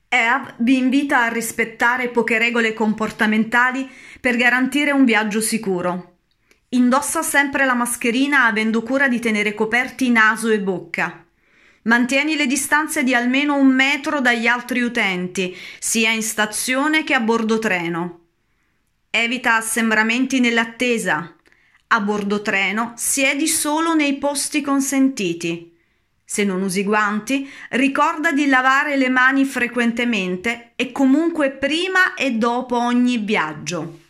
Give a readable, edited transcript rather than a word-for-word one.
EAV vi invita a rispettare poche regole comportamentali per garantire un viaggio sicuro. Indossa sempre la mascherina avendo cura di tenere coperti naso e bocca. Mantieni le distanze di almeno 1 metro dagli altri utenti, sia in stazione che a bordo treno. Evita assembramenti nell'attesa. A bordo treno siedi solo nei posti consentiti. Se non usi guanti, ricorda di lavare le mani frequentemente e comunque prima e dopo ogni viaggio.